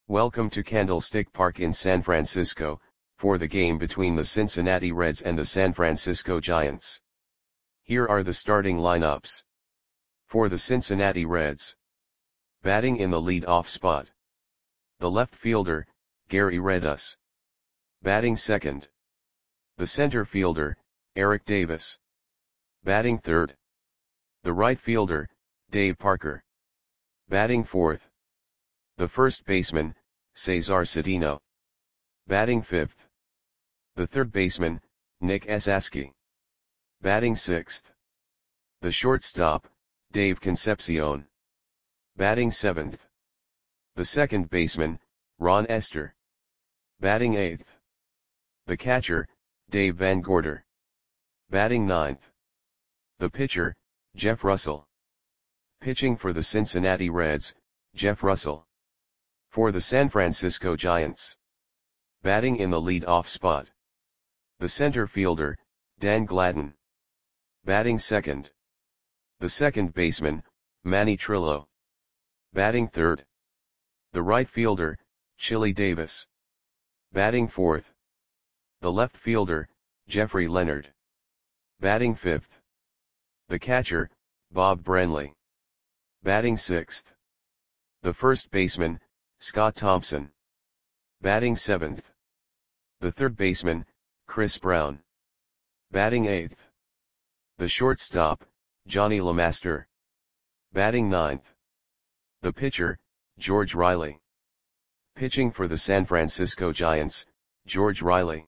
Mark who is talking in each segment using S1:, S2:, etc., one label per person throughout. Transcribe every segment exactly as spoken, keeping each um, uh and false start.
S1: Welcome to Candlestick Park in San Francisco, for the game between the Cincinnati Reds and the San Francisco Giants. Here are the starting lineups. For the Cincinnati Reds. Batting in the lead-off spot. The left fielder, Gary Redus. Batting second. The center fielder, Eric Davis. Batting third. The right fielder, Dave Parker. Batting fourth. The first baseman, Cesar Cedeno. Batting fifth. The third baseman, Nick Esasky. Batting sixth. The shortstop, Dave Concepcion. Batting seventh. The second baseman, Ron Esther. Batting eighth. The catcher, Dave Van Gorder. Batting ninth. The pitcher, Jeff Russell. Pitching for the Cincinnati Reds, Jeff Russell. For the San Francisco Giants. Batting in the lead-off spot. The center fielder, Dan Gladden. Batting second. The second baseman, Manny Trillo. Batting third. The right fielder, Chili Davis. Batting fourth. The left fielder, Jeffrey Leonard. Batting fifth. The catcher, Bob Branley. Batting sixth. The first baseman, Scott Thompson. Batting seventh. The third baseman, Chris Brown. Batting eighth. The shortstop, Johnny LeMaster. Batting ninth. The pitcher, George Riley. Pitching for the San Francisco Giants, George Riley.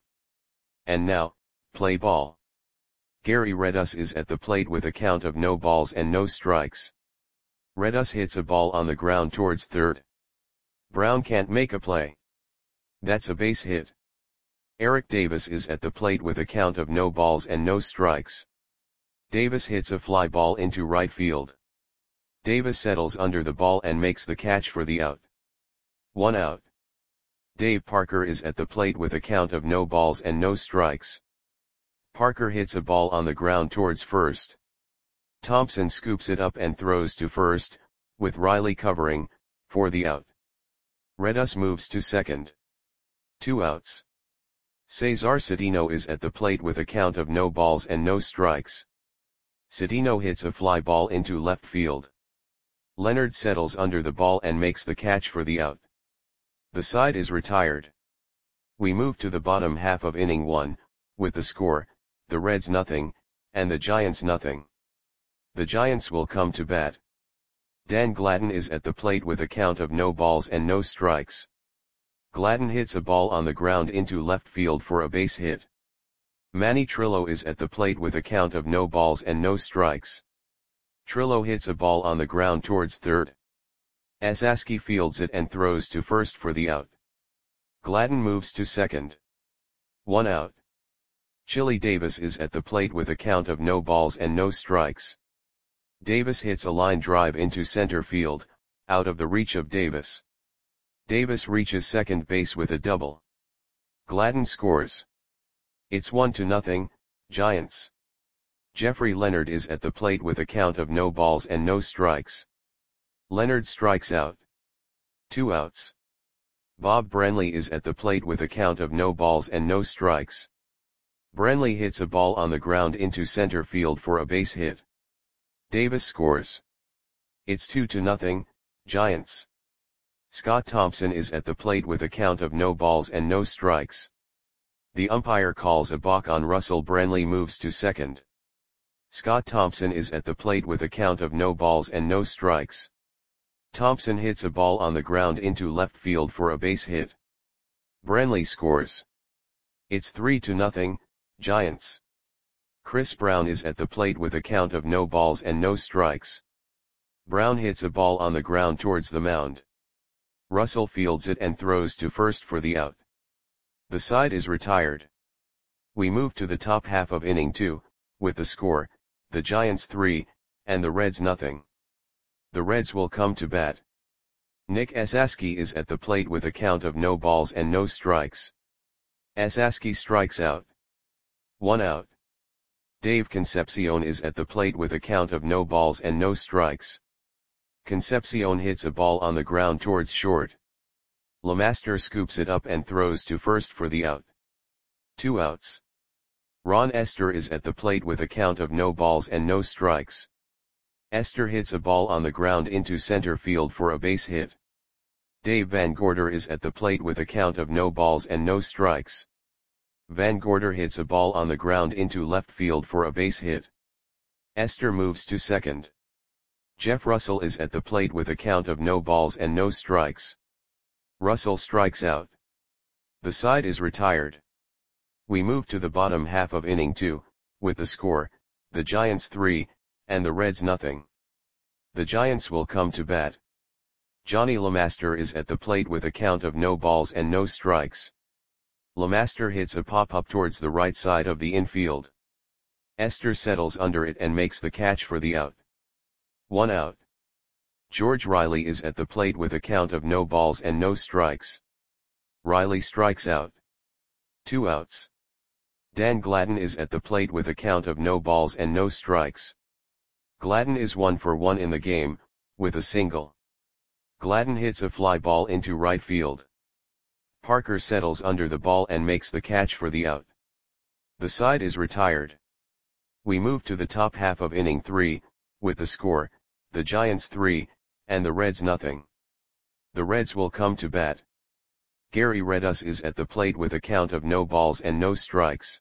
S1: And now, play ball. Gary Redus is at the plate with a count of no balls and no strikes. Redus hits a ball on the ground towards third. Brown can't make a play. That's a base hit. Eric Davis is at the plate with a count of no balls and no strikes. Davis hits a fly ball into right field. Davis settles under the ball and makes the catch for the out. One out. Dave Parker is at the plate with a count of no balls and no strikes. Parker hits a ball on the ground towards first. Thompson scoops it up and throws to first, with Riley covering, for the out. Redus moves to second. Two outs. Cesar Cedeno is at the plate with a count of no balls and no strikes. Cedeno hits a fly ball into left field. Leonard settles under the ball and makes the catch for the out. The side is retired. We move to the bottom half of inning one, with the score, the Reds nothing, and the Giants nothing. The Giants will come to bat. Dan Gladden is at the plate with a count of no balls and no strikes. Gladden hits a ball on the ground into left field for a base hit. Manny Trillo is at the plate with a count of no balls and no strikes. Trillo hits a ball on the ground towards third. Esasky fields it and throws to first for the out. Gladden moves to second. One out. Chili Davis is at the plate with a count of no balls and no strikes. Davis hits a line drive into center field, out of the reach of Davis. Davis reaches second base with a double. Gladden scores. It's one to nothing, Giants. Jeffrey Leonard is at the plate with a count of no balls and no strikes. Leonard strikes out. Two outs. Bob Branley is at the plate with a count of no balls and no strikes. Branley hits a ball on the ground into center field for a base hit. Davis scores. It's two to nothing, Giants. Scott Thompson is at the plate with a count of no balls and no strikes. The umpire calls a balk on Russell. Branley moves to second. Scott Thompson is at the plate with a count of no balls and no strikes. Thompson hits a ball on the ground into left field for a base hit. Branley scores. It's three to nothing, Giants. Chris Brown is at the plate with a count of no balls and no strikes. Brown hits a ball on the ground towards the mound. Russell fields it and throws to first for the out. The side is retired. We move to the top half of inning two, with the score, the Giants three, and the Reds nothing. The Reds will come to bat. Nick Esasky is at the plate with a count of no balls and no strikes. Esasky strikes out. One out. Dave Concepcion is at the plate with a count of no balls and no strikes. Concepcion hits a ball on the ground towards short. LeMaster scoops it up and throws to first for the out. Two outs. Ron Esther is at the plate with a count of no balls and no strikes. Esther hits a ball on the ground into center field for a base hit. Dave Van Gorder is at the plate with a count of no balls and no strikes. Van Gorder hits a ball on the ground into left field for a base hit. Esther moves to second. Jeff Russell is at the plate with a count of no balls and no strikes. Russell strikes out. The side is retired. We move to the bottom half of inning two, with the score, the Giants three, and the Reds nothing. The Giants will come to bat. Johnny LeMaster is at the plate with a count of no balls and no strikes. LeMaster hits a pop-up towards the right side of the infield. Esther settles under it and makes the catch for the out. One out. George Riley is at the plate with a count of no balls and no strikes. Riley strikes out. Two outs. Dan Gladden is at the plate with a count of no balls and no strikes. Gladden is one for one in the game, with a single. Gladden hits a fly ball into right field. Parker settles under the ball and makes the catch for the out. The side is retired. We move to the top half of inning three, with the score, the Giants three, and the Reds nothing. The Reds will come to bat. Gary Redus is at the plate with a count of no balls and no strikes.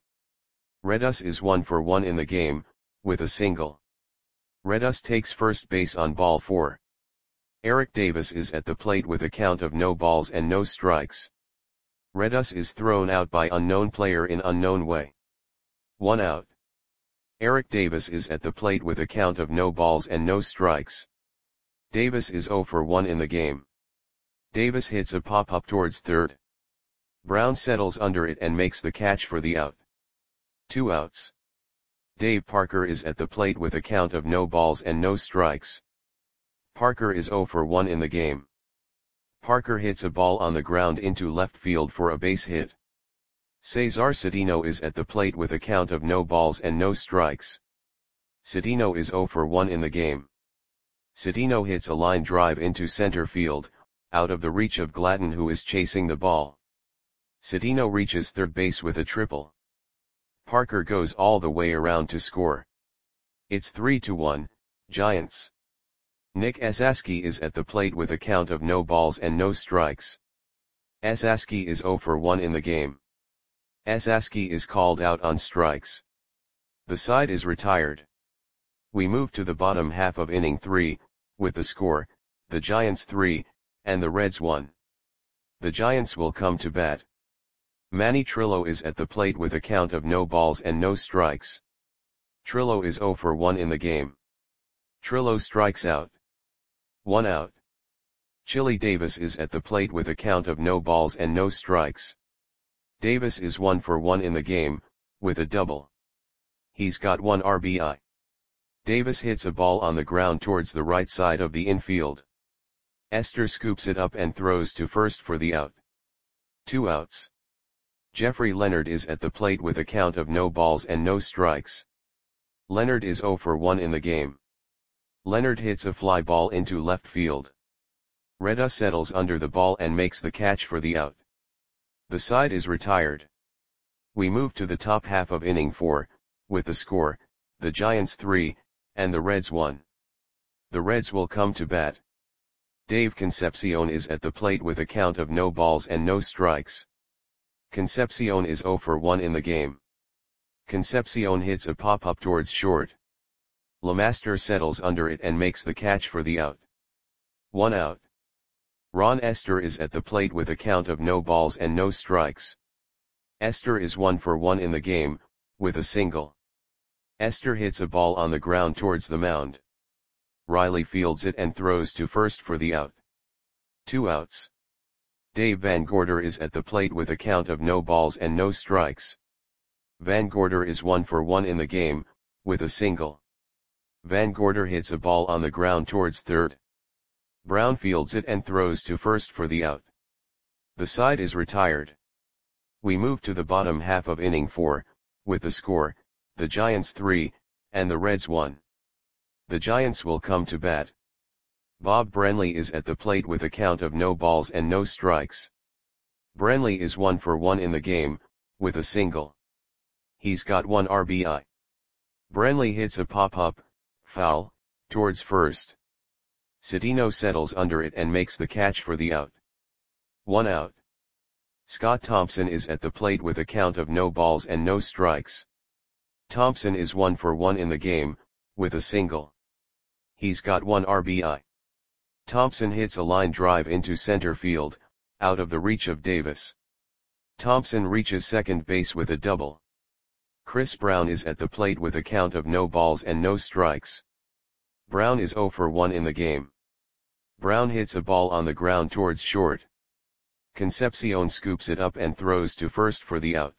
S1: Redus is one for one in the game, with a single. Redus takes first base on ball four. Eric Davis is at the plate with a count of no balls and no strikes. Redus is thrown out by unknown player in unknown way. One out. Eric Davis is at the plate with a count of no balls and no strikes. Davis is zero for one in the game. Davis hits a pop-up towards third. Brown settles under it and makes the catch for the out. Two outs. Dave Parker is at the plate with a count of no balls and no strikes. Parker is zero for one in the game. Parker hits a ball on the ground into left field for a base hit. Cesar Cedeno is at the plate with a count of no balls and no strikes. Cedeno is zero for one in the game. Cedeno hits a line drive into center field, out of the reach of Gladden who is chasing the ball. Cedeno reaches third base with a triple. Parker goes all the way around to score. It's three to one, Giants. Nick Esaski is at the plate with a count of no balls and no strikes. Esaski is zero for one in the game. Esaski is called out on strikes. The side is retired. We move to the bottom half of inning three, with the score, the Giants three, and the Reds one. The Giants will come to bat. Manny Trillo is at the plate with a count of no balls and no strikes. Trillo is zero for one in the game. Trillo strikes out. One out. Chili Davis is at the plate with a count of no balls and no strikes. Davis is one for one in the game, with a double. He's got one R B I. Davis hits a ball on the ground towards the right side of the infield. Esther scoops it up and throws to first for the out. Two outs. Jeffrey Leonard is at the plate with a count of no balls and no strikes. Leonard is zero for one in the game. Leonard hits a fly ball into left field. Reda settles under the ball and makes the catch for the out. The side is retired. We move to the top half of inning four, with the score, the Giants three, and the Reds one. The Reds will come to bat. Dave Concepcion is at the plate with a count of no balls and no strikes. Concepcion is zero for one in the game. Concepcion hits a pop-up towards short. LeMaster settles under it and makes the catch for the out. One out. Ron Esther is at the plate with a count of no balls and no strikes. Esther is one for one in the game, with a single. Esther hits a ball on the ground towards the mound. Riley fields it and throws to first for the out. Two outs. Dave Van Gorder is at the plate with a count of no balls and no strikes. Van Gorder is one for one in the game, with a single. Van Gorder hits a ball on the ground towards third. Brown fields it and throws to first for the out. The side is retired. We move to the bottom half of inning four, with the score, the Giants three, and the Reds one. The Giants will come to bat. Bob Brenly is at the plate with a count of no balls and no strikes. Brantley is one for one in the game, with a single. He's got one R B I. Brantley hits a pop-up, foul, towards first. Cedeno settles under it and makes the catch for the out. One out. Scott Thompson is at the plate with a count of no balls and no strikes. Thompson is one for one in the game, with a single. He's got one R B I. Thompson hits a line drive into center field, out of the reach of Davis. Thompson reaches second base with a double. Chris Brown is at the plate with a count of no balls and no strikes. Brown is zero for one in the game. Brown hits a ball on the ground towards short. Concepcion scoops it up and throws to first for the out.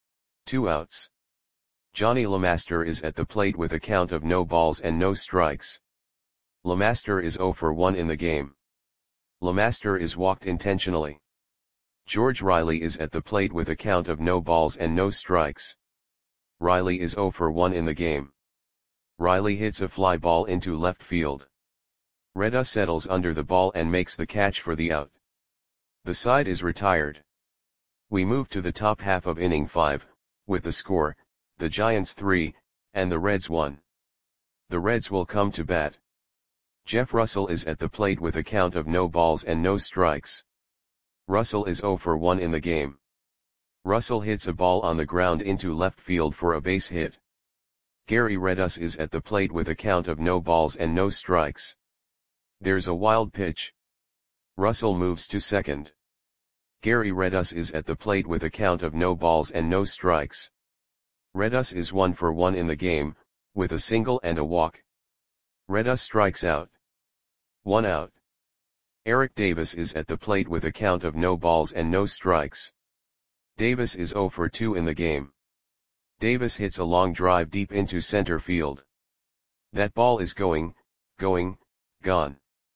S1: Two outs. Johnny LeMaster is at the plate with a count of no balls and no strikes. LeMaster is zero for one in the game. LeMaster is walked intentionally. George Riley is at the plate with a count of no balls and no strikes. Riley is zero for one in the game. Riley hits a fly ball into left field. Reda settles under the ball and makes the catch for the out. The side is retired. We move to the top half of inning five, with the score, the Giants three, and the Reds one. The Reds will come to bat. Jeff Russell is at the plate with a count of no balls and no strikes. Russell is zero for one in the game. Russell hits a ball on the ground into left field for a base hit. Gary Redus is at the plate with a count of no balls and no strikes. There's a wild pitch. Russell moves to second. Gary Redus is at the plate with a count of no balls and no strikes. Redus is one for one in the game, with a single and a walk. Redus strikes out. One out. Eric Davis is at the plate with a count of no balls and no strikes. Davis is zero for two in the game. Davis hits a long drive deep into center field. That ball is going, going, gone.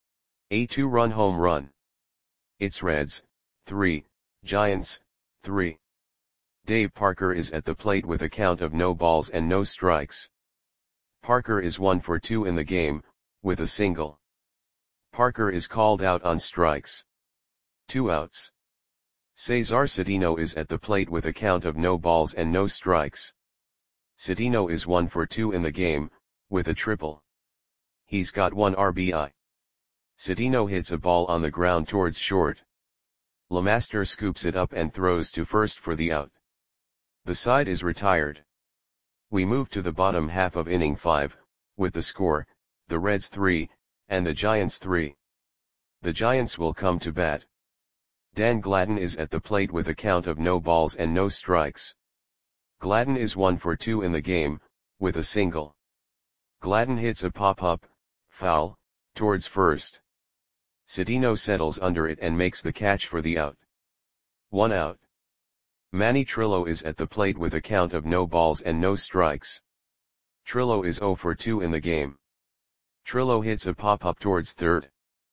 S1: A two-run home run. It's Reds, three, Giants, three. Dave Parker is at the plate with a count of no balls and no strikes. Parker is one for two in the game, with a single. Parker is called out on strikes. Two outs. Cesar Cedeno is at the plate with a count of no balls and no strikes. Cedeno is one for two in the game, with a triple. He's got one R B I. Cedeno hits a ball on the ground towards short. LeMaster scoops it up and throws to first for the out. The side is retired. We move to the bottom half of inning five, with the score, the Reds three, and the Giants three. The Giants will come to bat. Dan Gladden is at the plate with a count of no balls and no strikes. Gladden is one for two in the game, with a single. Gladden hits a pop-up, foul, towards first. Cedeno settles under it and makes the catch for the out. One out. Manny Trillo is at the plate with a count of no balls and no strikes. Trillo is zero for two in the game. Trillo hits a pop-up towards third.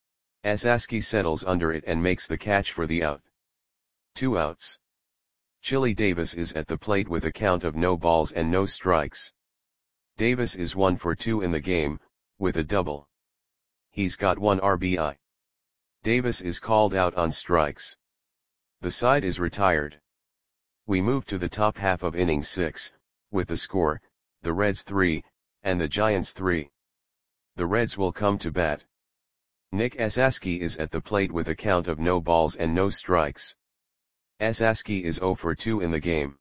S1: Asaski settles under it and makes the catch for the out. Two outs. Chili Davis is at the plate with a count of no balls and no strikes. Davis is one for two in the game, with a double. He's got one R B I. Davis is called out on strikes. The side is retired. We move to the top half of inning six, with the score, the Reds three, and the Giants three. The Reds will come to bat. Nick Asaski is at the plate with a count of no balls and no strikes. Asaski is zero for two in the game.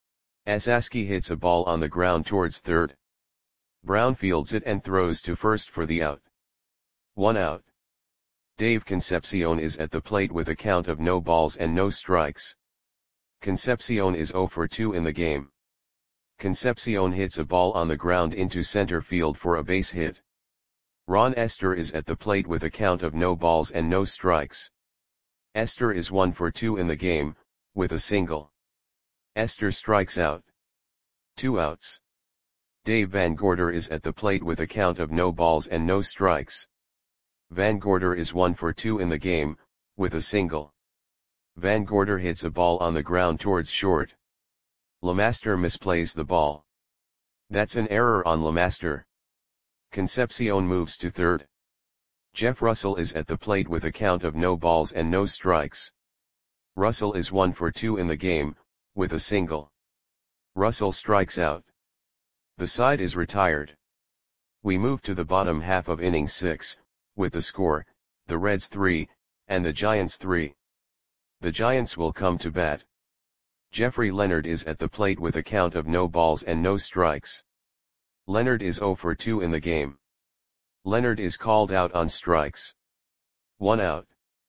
S1: Asaski hits a ball on the ground towards third. Brown fields it and throws to first for the out. One out. Dave Concepcion is at the plate with a count of no balls and no strikes. Concepcion is zero for two in the game. Concepcion hits a ball on the ground into center field for a base hit. Ron Esther is at the plate with a count of no balls and no strikes. Esther is one for two in the game, with a single. Esther strikes out. Two outs. Dave Van Gorder is at the plate with a count of no balls and no strikes. Van Gorder is one for two in the game, with a single. Van Gorder hits a ball on the ground towards short. LeMaster misplays the ball. That's an error on LeMaster. Concepcion moves to third. Jeff Russell is at the plate with a count of no balls and no strikes. Russell is one for two in the game, with a single. Russell strikes out. The side is retired. We move to the bottom half of inning six, with the score, the Reds three, and the Giants three. The Giants will come to bat. Jeffrey Leonard is at the plate with a count of no balls and no strikes. Leonard is zero for two in the game. Leonard is called out on strikes. One out.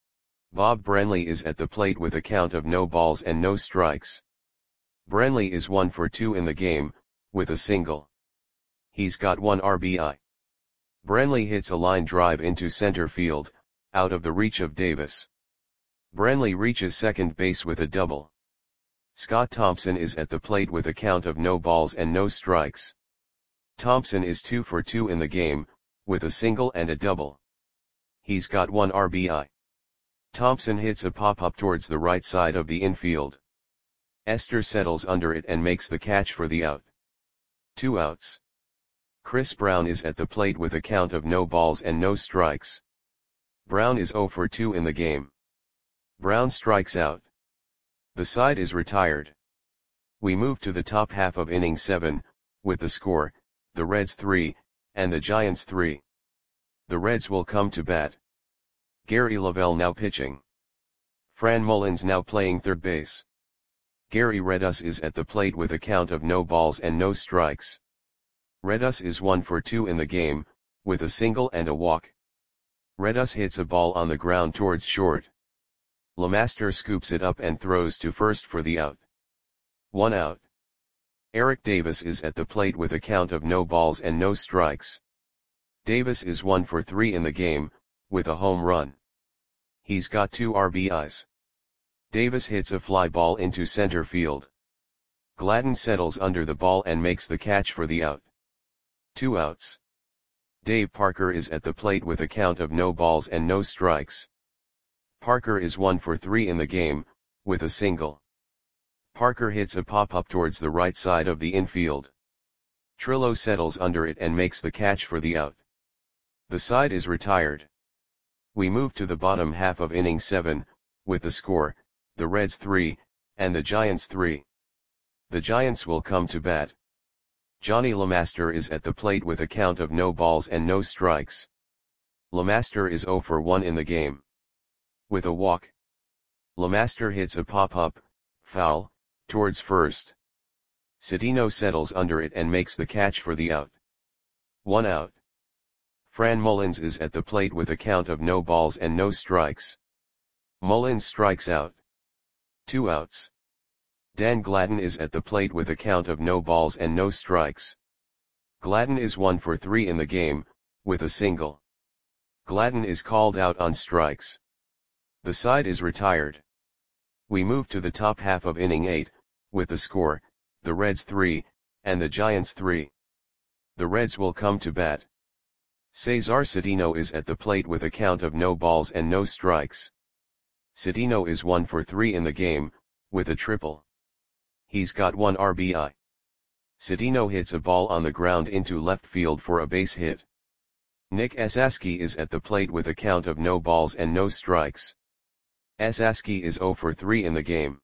S1: Bob Brenly is at the plate with a count of no balls and no strikes. Brenly is one for two in the game, with a single. He's got one R B I. Brenly hits a line drive into center field, out of the reach of Davis. Brenly reaches second base with a double. Scott Thompson is at the plate with a count of no balls and no strikes. Thompson is two for two in the game, with a single and a double. He's got one R B I. Thompson hits a pop-up towards the right side of the infield. Esther settles under it and makes the catch for the out. Two outs. Chris Brown is at the plate with a count of no balls and no strikes. Brown is zero for two in the game. Brown strikes out. The side is retired. We move to the top half of inning seven, with the score, the Reds three, and the Giants three. The Reds will come to bat. Gary Lavelle now pitching. Fran Mullins now playing third base. Gary Redus is at the plate with a count of no balls and no strikes. Redus is one for two in the game, with a single and a walk. Redus hits a ball on the ground towards short. LeMaster scoops it up and throws to first for the out. One out. Eric Davis is at the plate with a count of no balls and no strikes. Davis is one for three in the game, with a home run. He's got two R B Is. Davis hits a fly ball into center field. Gladden settles under the ball and makes the catch for the out. Two outs. Dave Parker is at the plate with a count of no balls and no strikes. Parker is one for three in the game, with a single. Parker hits a pop-up towards the right side of the infield. Trillo settles under it and makes the catch for the out. The side is retired. We move to the bottom half of inning seven, with the score, the Reds three, and the Giants three. The Giants will come to bat. Johnny LeMaster is at the plate with a count of no balls and no strikes. LeMaster is zero for one in the game. With a walk. LeMaster hits a pop-up, foul, towards first. Cedeno settles under it and makes the catch for the out. One out. Fran Mullins is at the plate with a count of no balls and no strikes. Mullins strikes out. Two outs. Dan Gladden is at the plate with a count of no balls and no strikes. Gladden is one for three in the game, with a single. Gladden is called out on strikes. The side is retired. We move to the top half of inning eight, with the score, the Reds three, and the Giants three. The Reds will come to bat. Cesar Cedeno is at the plate with a count of no balls and no strikes. Cedeno is one for three in the game, with a triple. He's got one R B I. Cedeno hits a ball on the ground into left field for a base hit. Nick Esaski is at the plate with a count of no balls and no strikes. Esaski is zero for three in the game.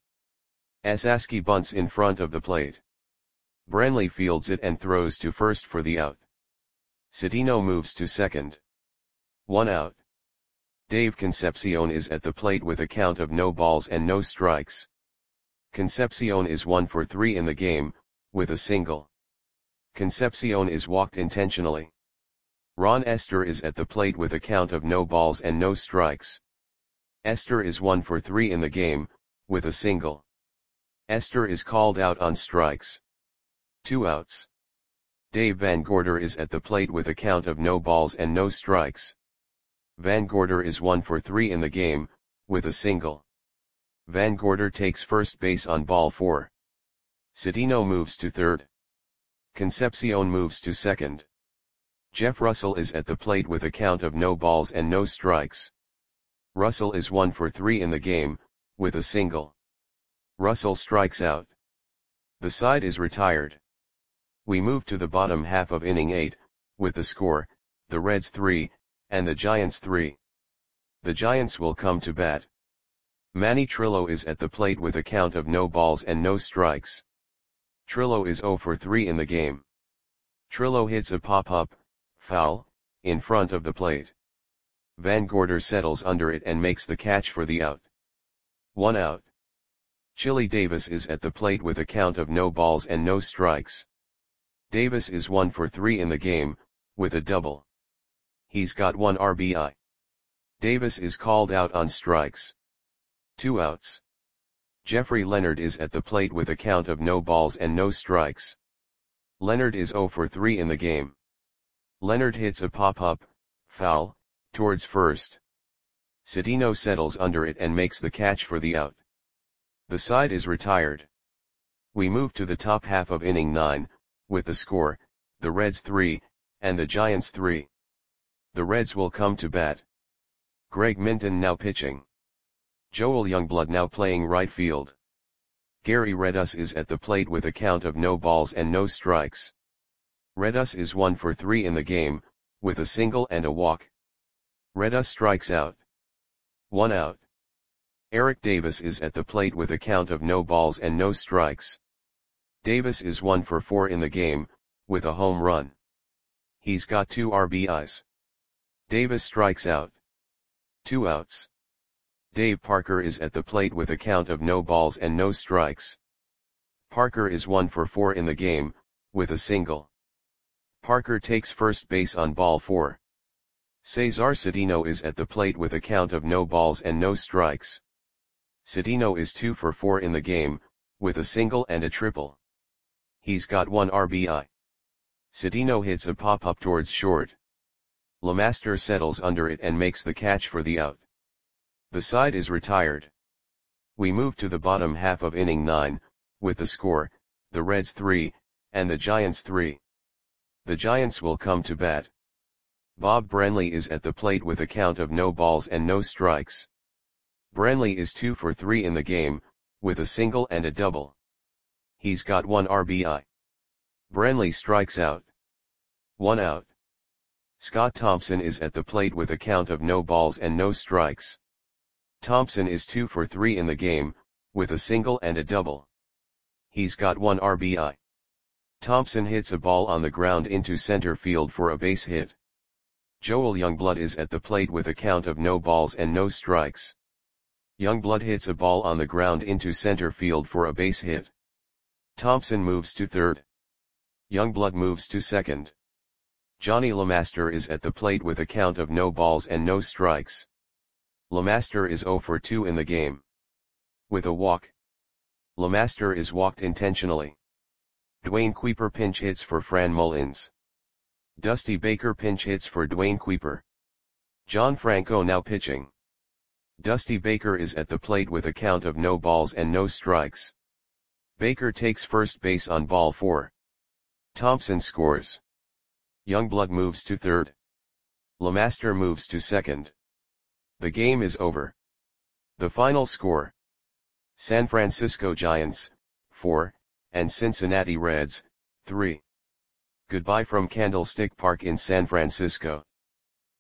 S1: Esaski bunts in front of the plate. Brenly fields it and throws to first for the out. Cedeno moves to second. One out. Dave Concepcion is at the plate with a count of no balls and no strikes. Concepcion is one for three in the game, with a single. Concepcion is walked intentionally. Ron Esther is at the plate with a count of no balls and no strikes. Esther is one for three in the game, with a single. Esther is called out on strikes. Two outs. Dave Van Gorder is at the plate with a count of no balls and no strikes. Van Gorder is one for three in the game, with a single. Van Gorder takes first base on ball four. Cedeno moves to third. Concepcion moves to second. Jeff Russell is at the plate with a count of no balls and no strikes. Russell is one for three in the game, with a single. Russell strikes out. The side is retired. We move to the bottom half of inning eight, with the score, the Reds three, and the Giants three. The Giants will come to bat. Manny Trillo is at the plate with a count of no balls and no strikes. Trillo is zero for three in the game. Trillo hits a pop-up, foul, in front of the plate. Van Gorder settles under it and makes the catch for the out. One out. Chili Davis is at the plate with a count of no balls and no strikes. Davis is one for three in the game, with a double. He's got one R B I. Davis is called out on strikes. Two outs. Jeffrey Leonard is at the plate with a count of no balls and no strikes. Leonard is zero for three in the game. Leonard hits a pop-up, foul, towards first. Cedeno settles under it and makes the catch for the out. The side is retired. We move to the top half of inning nine, with the score, the Reds three, and the Giants three. The Reds will come to bat. Greg Minton now pitching. Joel Youngblood now playing right field. Gary Redus is at the plate with a count of no balls and no strikes. Redus is one for three in the game, with a single and a walk. Redus strikes out. One out. Eric Davis is at the plate with a count of no balls and no strikes. Davis is one for four in the game, with a home run. He's got two R B Is. Davis strikes out. Two outs. Dave Parker is at the plate with a count of no balls and no strikes. Parker is one for four in the game, with a single. Parker takes first base on ball four. Cesar Cedeno is at the plate with a count of no balls and no strikes. Cedeno is two for four in the game, with a single and a triple. He's got one R B I. Cedeno hits a pop-up towards short. LeMaster settles under it and makes the catch for the out. The side is retired. We move to the bottom half of inning nine, with the score, the Reds three, and the Giants three. The Giants will come to bat. Bob Branley is at the plate with a count of no balls and no strikes. Branley is two for three in the game, with a single and a double. He's got one R B I. Branley strikes out. One out. Scott Thompson is at the plate with a count of no balls and no strikes. Thompson is two for three in the game, with a single and a double. He's got one R B I. Thompson hits a ball on the ground into center field for a base hit. Joel Youngblood is at the plate with a count of no balls and no strikes. Youngblood hits a ball on the ground into center field for a base hit. Thompson moves to third. Youngblood moves to second. Johnny LeMaster is at the plate with a count of no balls and no strikes. LeMaster is zero for two in the game. With a walk. LeMaster is walked intentionally. Dwayne Kuiper pinch hits for Fran Mullins. Dusty Baker pinch hits for Dwayne Kuiper. John Franco now pitching. Dusty Baker is at the plate with a count of no balls and no strikes. Baker takes first base on ball four. Thompson scores. Youngblood moves to third. LeMaster moves to second. The game is over. The final score. San Francisco Giants, four, and Cincinnati Reds, three. Goodbye from Candlestick Park in San Francisco.